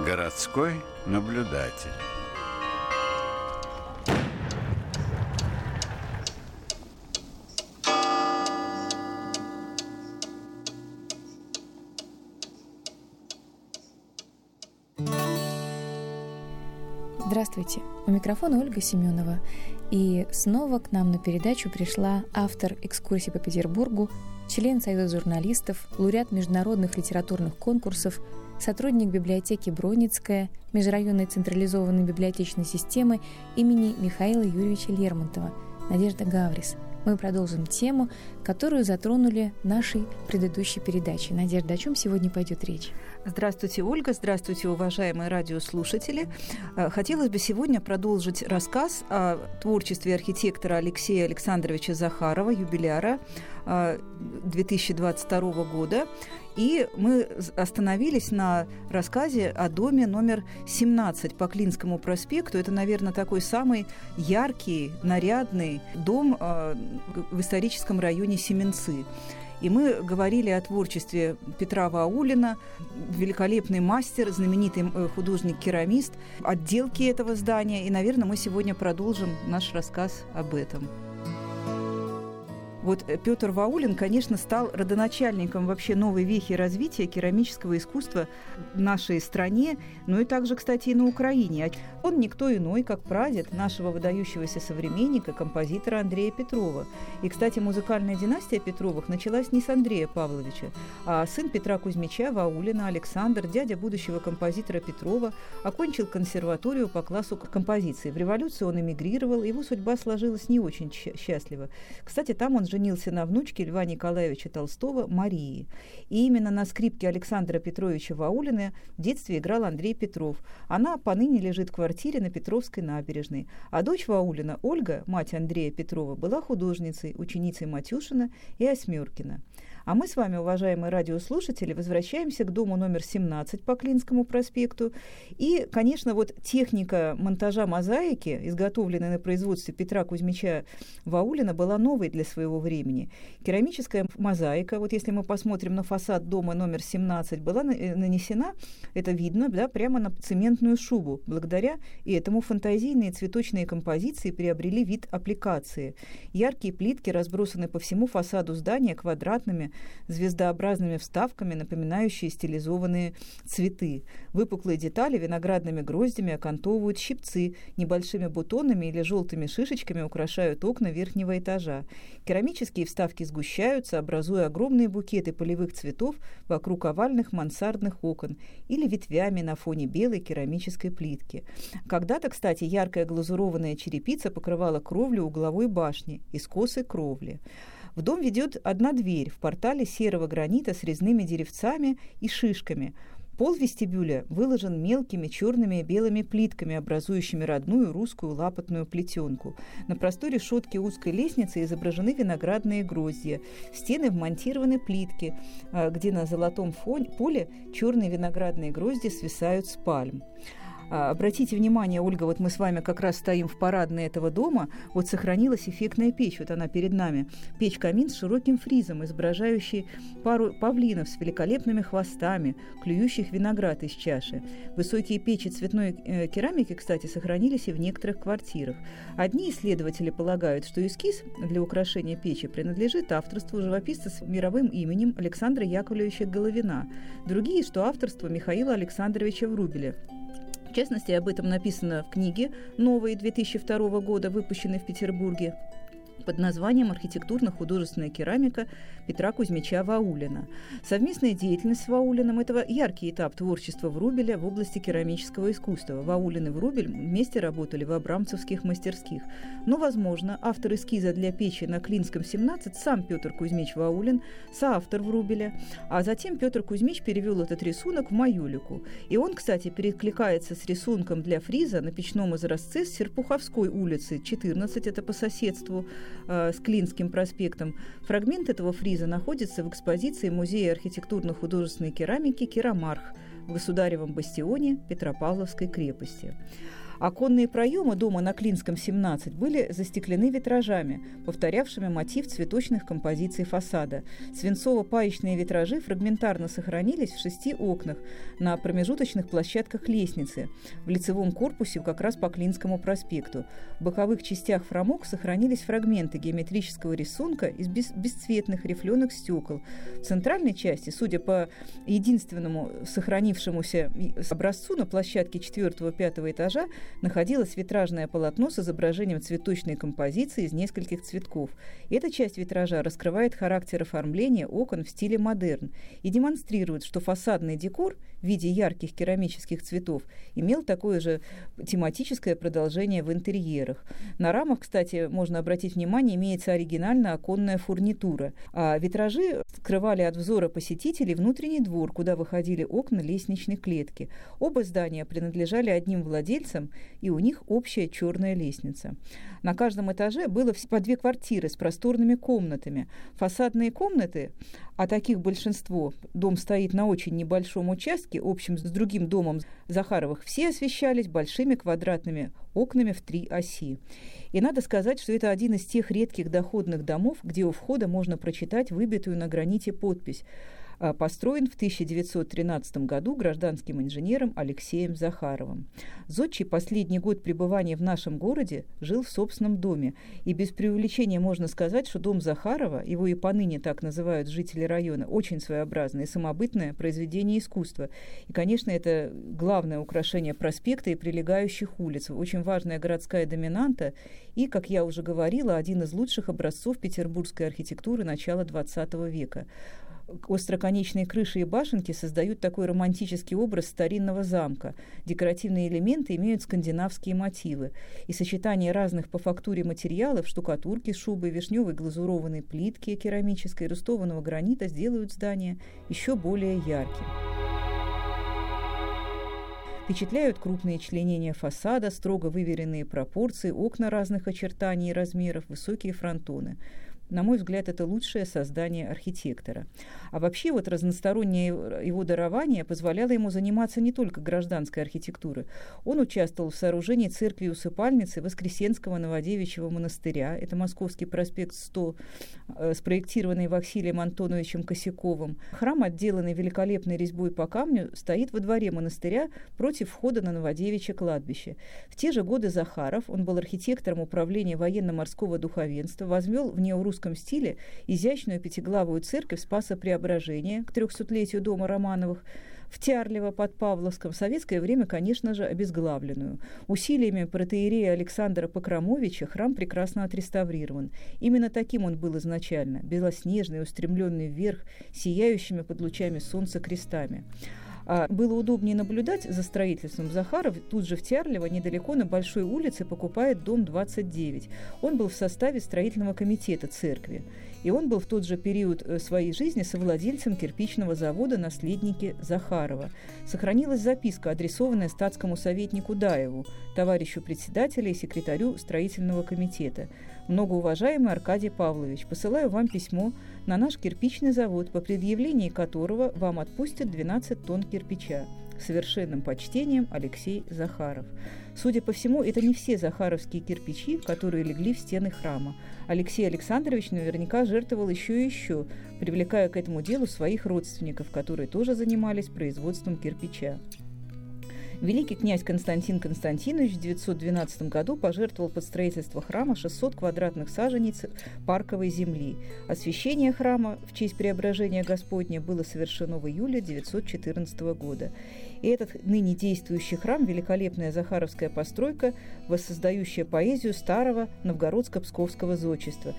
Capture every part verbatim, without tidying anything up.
Городской наблюдатель. Здравствуйте, у микрофона Ольга Семенова. И снова к нам на передачу пришла автор экскурсий по Петербургу, член Союза журналистов, лауреат международных литературных конкурсов, сотрудник библиотеки Бронницкая, межрайонной централизованной библиотечной системы имени Михаила Юрьевича Лермонтова, Надежда Гаврис. Мы продолжим тему, которую затронули в нашей предыдущей передаче. Надежда, о чем сегодня пойдет речь? Здравствуйте, Ольга. Здравствуйте, уважаемые радиослушатели. Хотелось бы сегодня продолжить рассказ о творчестве архитектора Алексея Александровича Захарова, юбиляра две тысячи двадцать второго года. И мы остановились на рассказе о доме номер семнадцать по Клинскому проспекту. Это, наверное, такой самый яркий, нарядный дом в историческом районе Семенцы. И мы говорили о творчестве Петра Ваулина, великолепный мастер, знаменитый художник-керамист, отделки этого здания. И, наверное, мы сегодня продолжим наш рассказ об этом. Вот Петр Ваулин, конечно, стал родоначальником вообще новой вехи развития керамического искусства в нашей стране, ну и также, кстати, и на Украине. Он никто иной, как прадед нашего выдающегося современника, композитора Андрея Петрова. И, кстати, музыкальная династия Петровых началась не с Андрея Павловича, а сын Петра Кузьмича Ваулина, Александр, дядя будущего композитора Петрова, окончил консерваторию по классу композиции. В революцию он эмигрировал, его судьба сложилась не очень счастливо. Кстати, там он женился на внучке Льва Николаевича Толстого Марии. И именно на скрипке Александра Петровича Ваулина в детстве играл Андрей Петров. Она поныне лежит в квартире на Петровской набережной. А дочь Ваулина, Ольга, мать Андрея Петрова, была художницей, ученицей Матюшина и Осьмёркина. А мы с вами, уважаемые радиослушатели, возвращаемся к дому номер семнадцать по Клинскому проспекту. И, конечно, вот техника монтажа мозаики, изготовленная на производстве Петра Кузьмича Ваулина, была новой для своего времени. Керамическая мозаика, вот если мы посмотрим на фасад дома номер семнадцать, была нанесена, это видно, да, прямо на цементную шубу. Благодаря и этому фантазийные цветочные композиции приобрели вид аппликации. Яркие плитки разбросаны по всему фасаду здания квадратными, звездообразными вставками, напоминающие стилизованные цветы. Выпуклые детали виноградными гроздями окантовывают щипцы, небольшими бутонами или желтыми шишечками украшают окна верхнего этажа. Керамические вставки сгущаются, образуя огромные букеты полевых цветов вокруг овальных мансардных окон или ветвями на фоне белой керамической плитки. Когда-то, кстати, яркая глазурованная черепица покрывала кровлю угловой башни и скосы кровли. В дом ведет одна дверь в портале серого гранита с резными деревцами и шишками. Пол вестибюля выложен мелкими черными и белыми плитками, образующими родную русскую лапотную плетенку. На простой решетке узкой лестницы изображены виноградные гроздья. В стены вмонтированы плитки, где на золотом фоне, поле черные виноградные грозди свисают с пальм. Обратите внимание, Ольга, вот мы с вами как раз стоим в парадной этого дома, вот сохранилась эффектная печь, вот она перед нами. Печь-камин с широким фризом, изображающий пару павлинов с великолепными хвостами, клюющих виноград из чаши. Высокие печи цветной э, керамики, кстати, сохранились и в некоторых квартирах. Одни исследователи полагают, что эскиз для украшения печи принадлежит авторству живописца с мировым именем Александра Яковлевича Головина. Другие, что авторство Михаила Александровича Врубеля. В частности, об этом написано в книге «Новой» две тысячи второго года, выпущенной в Петербурге, под названием «Архитектурно-художественная керамика Петра Кузьмича Ваулина». Совместная деятельность с Ваулиным – это яркий этап творчества Врубеля в области керамического искусства. Ваулин и Врубель вместе работали в абрамцевских мастерских. Но, возможно, автор эскиза для печи на Клинском семнадцать сам Петр Кузьмич Ваулин, соавтор Врубеля, а затем Петр Кузьмич перевел этот рисунок в Майолику. И он, кстати, перекликается с рисунком для фриза на печном изразце с Серпуховской улицы, четырнадцать, это по соседству с Клинским проспектом. Фрагмент этого фриза находится в экспозиции Музея архитектурно-художественной керамики «Керамарх» в Государевом бастионе Петропавловской крепости. Оконные проемы дома на Клинском, семнадцать были застеклены витражами, повторявшими мотив цветочных композиций фасада. Свинцово-паечные витражи фрагментарно сохранились в шести окнах на промежуточных площадках лестницы, в лицевом корпусе как раз по Клинскому проспекту. В боковых частях фрамуг сохранились фрагменты геометрического рисунка из без- бесцветных рифленых стекол. В центральной части, судя по единственному сохранившемуся образцу, на площадке четвертого-пятого этажа находилось витражное полотно с изображением цветочной композиции из нескольких цветков. Эта часть витража раскрывает характер оформления окон в стиле модерн и демонстрирует, что фасадный декор в виде ярких керамических цветов имел такое же тематическое продолжение в интерьерах. На рамах, кстати, можно обратить внимание, имеется оригинальная оконная фурнитура. А витражи скрывали от взора посетителей внутренний двор, куда выходили окна лестничной клетки. Оба здания принадлежали одним владельцам, и у них общая черная лестница. На каждом этаже было по две квартиры с просторными комнатами. Фасадные комнаты, а таких большинство, дом стоит на очень небольшом участке, общем с другим домом Захаровых, все освещались большими квадратными окнами в три оси. И надо сказать, что это один из тех редких доходных домов, где у входа можно прочитать выбитую на граните подпись: построен в тысяча девятьсот тринадцатом году гражданским инженером Алексеем Захаровым. Зодчий последний год пребывания в нашем городе жил в собственном доме, и без преувеличения можно сказать, что дом Захарова, его и поныне так называют жители района, очень своеобразное и самобытное произведение искусства. И, конечно, это главное украшение проспекта и прилегающих улиц, очень важная городская доминанта и, как я уже говорила, один из лучших образцов петербургской архитектуры начала двадцатого века. Остроконечные крыши и башенки создают такой романтический образ старинного замка. Декоративные элементы имеют скандинавские мотивы. И сочетание разных по фактуре материалов, штукатурки, шубы, вишневой глазурованной плитки керамической, рустованного гранита сделают здание еще более ярким. Впечатляют крупные членения фасада, строго выверенные пропорции, окна разных очертаний и размеров, высокие фронтоны. На мой взгляд, это лучшее создание архитектора. А вообще вот разностороннее его дарование позволяло ему заниматься не только гражданской архитектурой. Он участвовал в сооружении церкви-усыпальницы Воскресенского Новодевичьего монастыря, это Московский проспект сто, э, спроектированный Василием Антоновичем Косяковым. Храм, отделанный великолепной резьбой по камню, стоит во дворе монастыря против входа на Новодевичье кладбище. В те же годы Захаров, он был архитектором управления военно-морского духовенства, возвел в неорусском стиле изящную пятиглавую церковь Спаса-Преображения к трехсотлетию дома Романовых в Тярлево под Павловском, в советское время, конечно же, обезглавленную. Усилиями протоиерея Александра Покромовича храм прекрасно отреставрирован. Именно таким он был изначально, белоснежный, устремленный вверх, сияющими под лучами солнца крестами. А было удобнее наблюдать за строительством. Захаров тут же в Тярлево, недалеко на Большой улице, покупает дом двадцать девять. Он был в составе строительного комитета церкви. И он был в тот же период своей жизни совладельцем кирпичного завода «Наследники Захарова». Сохранилась записка, адресованная статскому советнику Даеву, товарищу председателя и секретарю строительного комитета. «Многоуважаемый Аркадий Павлович, посылаю вам письмо на наш кирпичный завод, по предъявлении которого вам отпустят двенадцать тонн кирпича. С совершенным почтением, Алексей Захаров». Судя по всему, это не все захаровские кирпичи, которые легли в стены храма. Алексей Александрович наверняка жертвовал еще и еще, привлекая к этому делу своих родственников, которые тоже занимались производством кирпича. Великий князь Константин Константинович в девятьсот двенадцатом году пожертвовал под строительство храма шестьсот квадратных саженец парковой земли. Освящение храма в честь Преображения Господня было совершено в июле девятьсот четырнадцатого года. И этот ныне действующий храм – великолепная захаровская постройка, воссоздающая поэзию старого новгородско-псковского зодчества.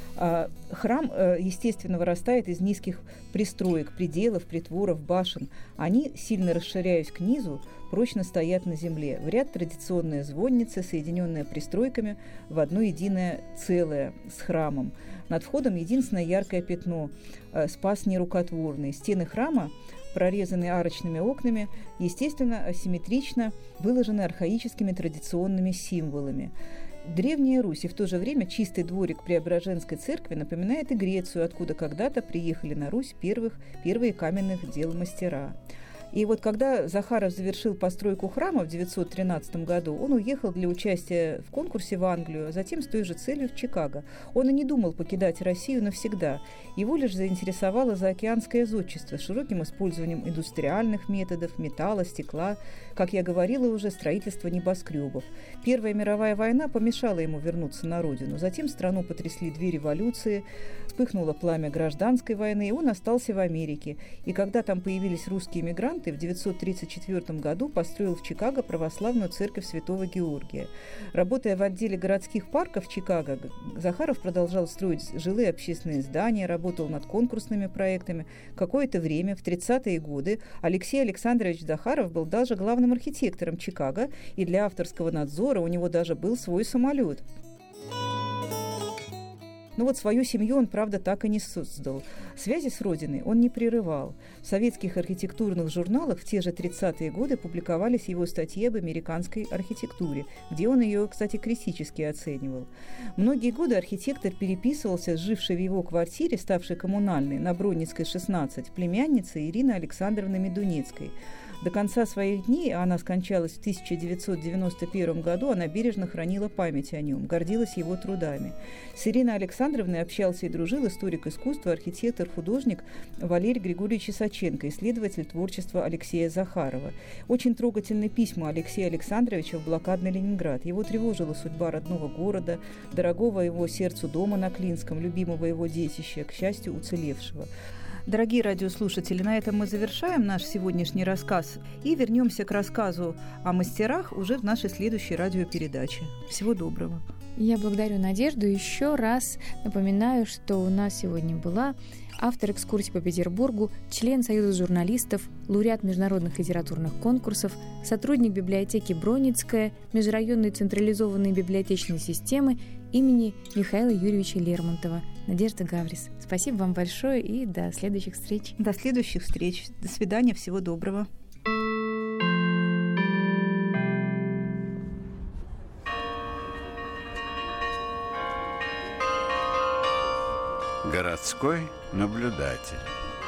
Храм, естественно, вырастает из низких пристроек, пределов, притворов, башен. Они, сильно расширяясь к низу, прочно стоят на земле. В ряд традиционная звонница, соединенная пристройками в одно единое целое с храмом. Над входом единственное яркое пятно – Спас нерукотворный. Стены храма, прорезанные арочными окнами, естественно, асимметрично выложены архаическими традиционными символами. Древняя Русь и в то же время чистый дворик Преображенской церкви напоминает и Грецию, откуда когда-то приехали на Русь первых, первые каменных дел мастера. И вот когда Захаров завершил постройку храма в девятьсот тринадцатом году, он уехал для участия в конкурсе в Англию, а затем с той же целью в Чикаго. Он и не думал покидать Россию навсегда. Его лишь заинтересовало заокеанское зодчество с широким использованием индустриальных методов, металла, стекла, как я говорила уже, строительство небоскребов. Первая мировая война помешала ему вернуться на родину. Затем страну потрясли две революции, вспыхнуло пламя гражданской войны, и он остался в Америке. И когда там появились русские эмигранты, в девятьсот тридцать четвёртом году построил в Чикаго православную церковь Святого Георгия. Работая в отделе городских парков Чикаго, Захаров продолжал строить жилые общественные здания, работал над конкурсными проектами. Какое-то время, в тридцатые годы, Алексей Александрович Захаров был даже главным архитектором Чикаго, и для авторского надзора у него даже был свой самолет. Но вот свою семью он, правда, так и не создал. Связи с родиной он не прерывал. В советских архитектурных журналах в те же тридцатые годы публиковались его статьи об американской архитектуре, где он ее, кстати, критически оценивал. Многие годы архитектор переписывался с жившей в его квартире, ставшей коммунальной, на Бронницкой, шестнадцать, племянницей Ирины Александровны Медуницкой. До конца своих дней, а она скончалась в тысяча девятьсот девяносто первом году, она бережно хранила память о нем, гордилась его трудами. С Ириной Александровной общался и дружил историк искусства, архитектор, художник Валерий Григорьевич Исаченко, исследователь творчества Алексея Захарова. Очень трогательны письма Алексея Александровича в блокадный Ленинград. Его тревожила судьба родного города, дорогого его сердцу дома на Клинском, любимого его детища, к счастью, уцелевшего. Дорогие радиослушатели, на этом мы завершаем наш сегодняшний рассказ и вернемся к рассказу о мастерах уже в нашей следующей радиопередаче. Всего доброго. Я благодарю Надежду. Еще раз напоминаю, что у нас сегодня была автор экскурсии по Петербургу, член Союза журналистов, лауреат международных литературных конкурсов, сотрудник библиотеки Бронницкая, межрайонной централизованной библиотечной системы имени Михаила Юрьевича Лермонтова, Надежда Гаврис. Спасибо вам большое и до следующих встреч. До следующих встреч. До свидания. Всего доброго. Городской наблюдатель.